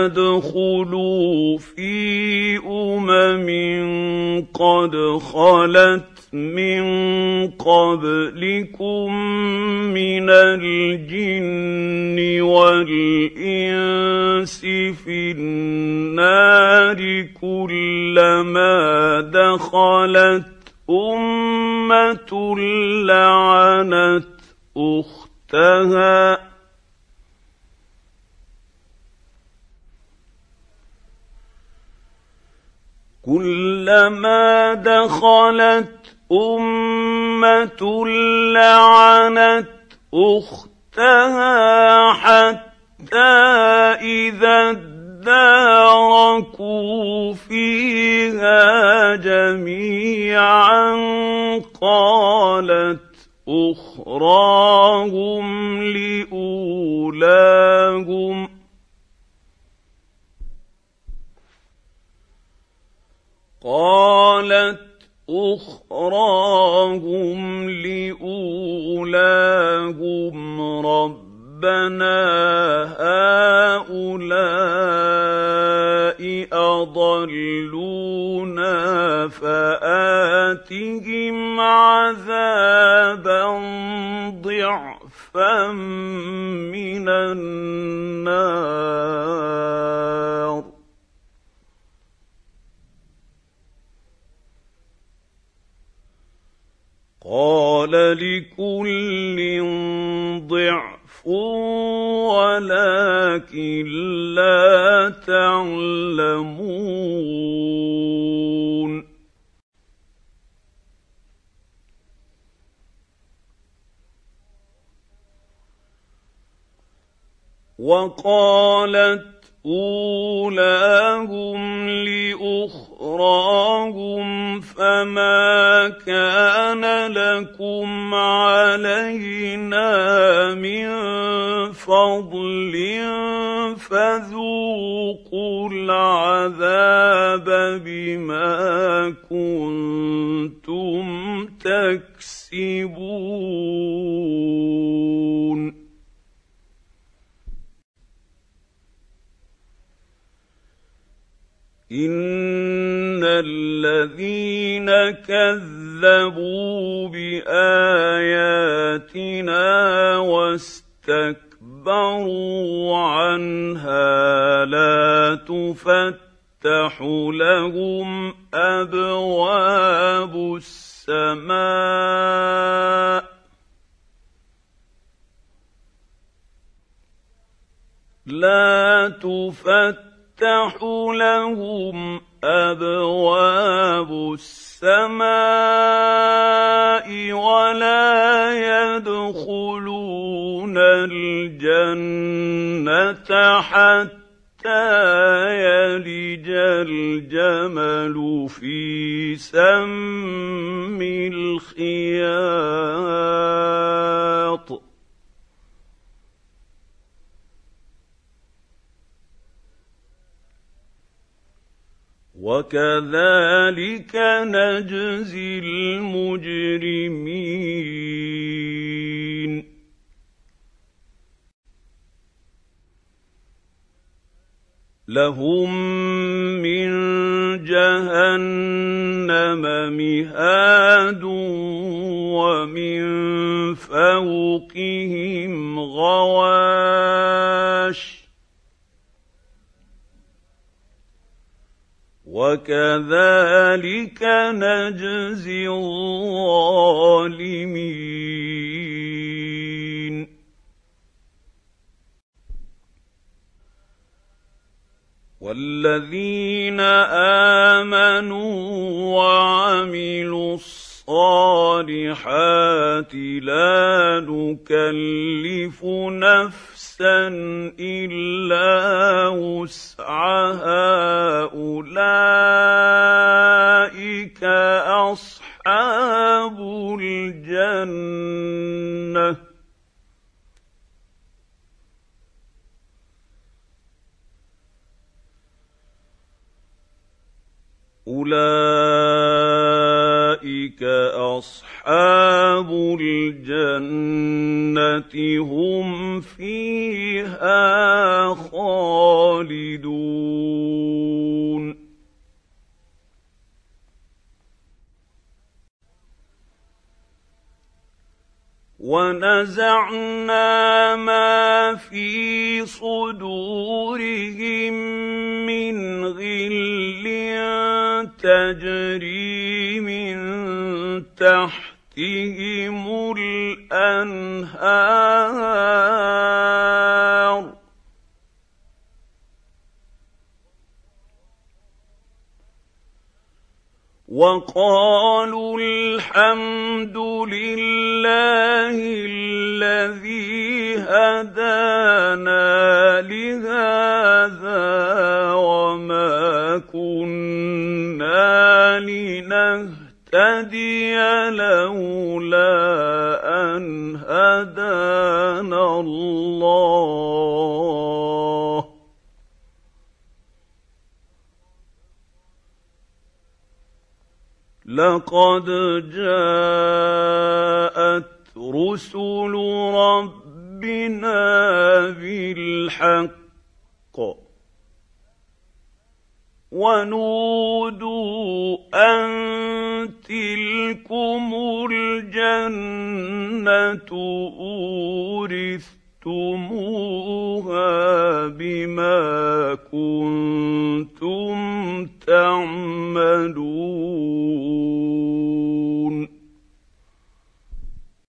ادخلوا في قد خلت من قبلكم من الجن والإنس في النار كلما دخلت أمة لعنت أختها كلما دخلت أمة لعنت أختها حتى إذا اداركوا فيها جميعا قالت أخراهم لأولاهم ربنا هؤلاء أضلونا فآتهم عذابا ضعفا من النار قال لكل ضعف ولكن لا تعلمون وقالت أولاهم لأخراهم فما كان لكم علينا من فضل فذوقوا العذاب بما كنتم تكسبون إن الذين كذبوا بآياتنا واستكبروا عنها لا تفتح لهم أبواب السماء لهم أبواب السماء ولا يدخلون الجنة حتى يلج الجمل في سم الخياط وكذلك نجزي المجرمين لهم من جهنم مهاد ومن فوقهم غواش وكذلك نجزي الظالمين والذين آمنوا وعملوا الصالحات لا نكلف نفسا إلا وسعها أولئك أصحاب الجنة أولئك أصحاب الجنة هم فيها خالدون ونزعنا ما في صدورهم من غل تجري من تحتهم الأنهار وقالوا الحمد لله الذي هدانا لهذا وما كنا لنهتدي لولا أن هدانا الله لقد جاءت رسل ربنا بالحق ونودوا أن تلكم الجنة أورثتموها